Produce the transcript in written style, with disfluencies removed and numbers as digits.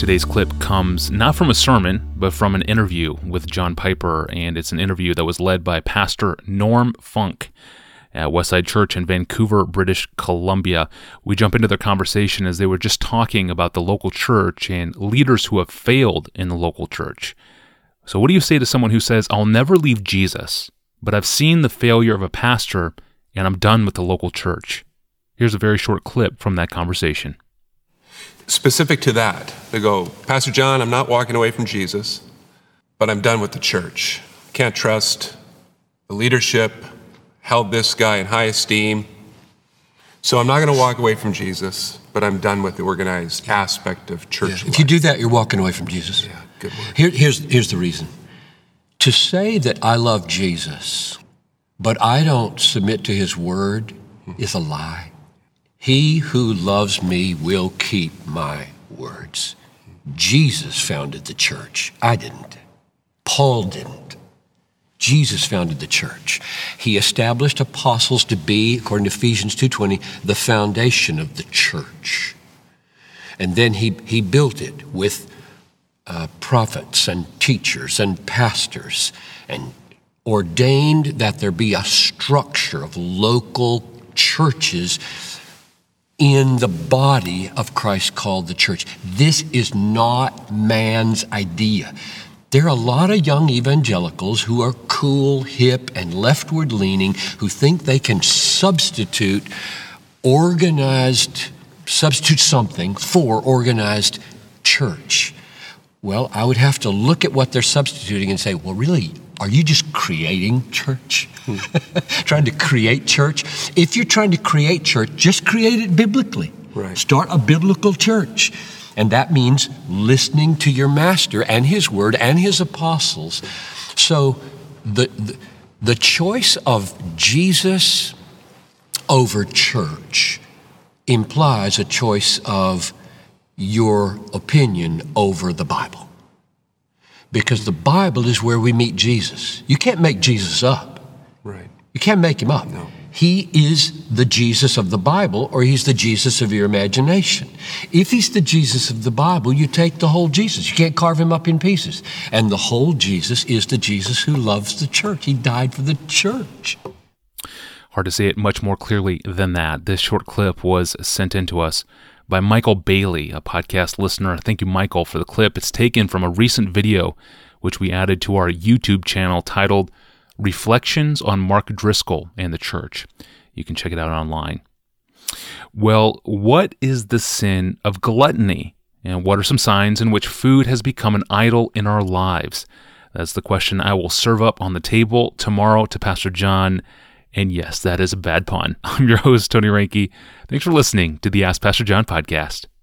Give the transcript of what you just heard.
Today's clip comes not from a sermon, but from an interview with John Piper, and it's an interview that was led by Pastor Norm Funk at Westside Church in Vancouver, British Columbia. We jump into their conversation as they were just talking about the local church and leaders who have failed in the local church. So what do you say to someone who says, "I'll never leave Jesus, but I've seen the failure of a pastor and I'm done with the local church"? Here's a very short clip from that conversation. Specific to that, they go, "Pastor John, I'm not walking away from Jesus, but I'm done with the church. Can't trust the leadership, held this guy in high esteem. So I'm not going to walk away from Jesus, but I'm done with the organized aspect of church life." If you do that, you're walking away from Jesus. Yeah, good word. Here's the reason. To say that I love Jesus, but I don't submit to his word is a lie. He who loves me will keep my words. Jesus founded the church. I didn't. Paul didn't. Jesus founded the church. He established apostles to be, according to Ephesians 2:20, the foundation of the church. And then he built it with prophets and teachers and pastors, and ordained that there be a structure of local churches in the body of Christ called the church. This is not man's idea. There are a lot of young evangelicals who are cool, hip, and leftward leaning who think they can substitute something for organized church. Well, I would have to look at what they're substituting and say, well, really, are you just creating church? Trying to create church? If you're trying to create church, just create it biblically. Right. Start a biblical church. And that means listening to your master and his word and his apostles. So the choice of Jesus over church implies a choice of your opinion over the Bible. Because the Bible is where we meet Jesus. You can't make Jesus up. Right. You can't make him up. No. He is the Jesus of the Bible, or he's the Jesus of your imagination. If he's the Jesus of the Bible, you take the whole Jesus. You can't carve him up in pieces. And the whole Jesus is the Jesus who loves the church. He died for the church. Hard to say it much more clearly than that. This short clip was sent in to us by Michael Bailey, a podcast listener. Thank you, Michael, for the clip. It's taken from a recent video which we added to our YouTube channel titled Reflections on Mark Driscoll and the Church. You can check it out online. Well, what is the sin of gluttony? And what are some signs in which food has become an idol in our lives? That's the question I will serve up on the table tomorrow to Pastor John. And yes, that is a bad pun. I'm your host, Tony Reinke. Thanks for listening to the Ask Pastor John podcast.